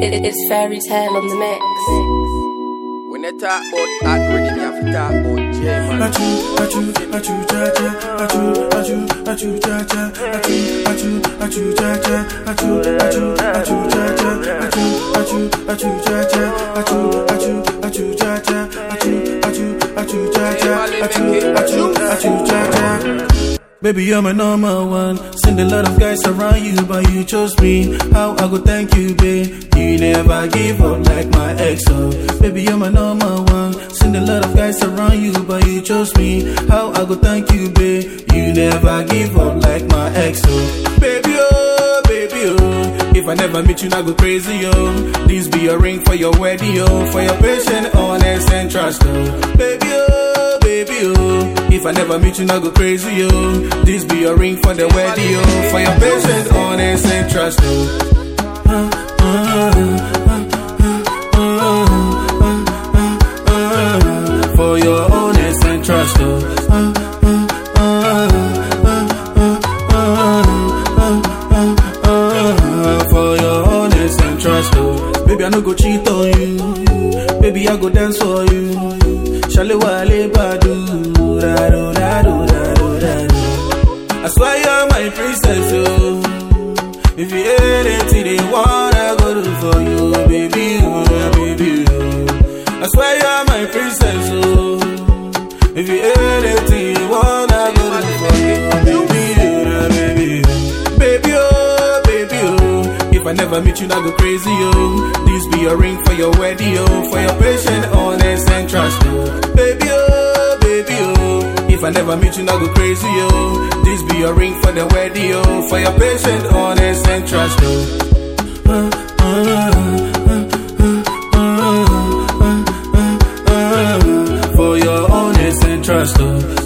It's fairy tale on the mix. When they talk about hot rhythm, you have to talk about J-Man. Baby, you're my number one. Send a lot of guys around you, but you chose me. How I go thank you, babe? You never give up like my ex, oh. Baby, you're my number one. Send a lot of guys around you, but you chose me. How I go thank you, babe? You never give up like my ex, oh. Baby, oh, baby, oh. If I never meet you, I go crazy, oh. This be a ring for your wedding, oh. For your patient, honest, and trust, oh. Baby, oh, baby, oh. If I never meet you, I go crazy, oh. This be a ring for the wedding, oh. For your patience, honest, and trust, oh. For your honest and trust, oh. For your honest and trust, oh. Baby, I no go cheat on you. Baby, I go dance for you. Shale wale badu. I swear you're my princess, oh. If you ain't anything they want, I go do for you, baby, oh, baby, oh. I swear you're my princess, oh. If you ain't anything you want, I go do for you, baby, oh, baby, baby, oh, baby, oh. If I never meet you, I go crazy, oh. This be a ring for your wedding, oh. For your patient, honest, and trust, oh. Baby, oh, baby, oh. If I never meet you, I go crazy, oh. This be a ring for the wedding, oh. For your patient, honest, and trust, oh. For your honest and trust, oh.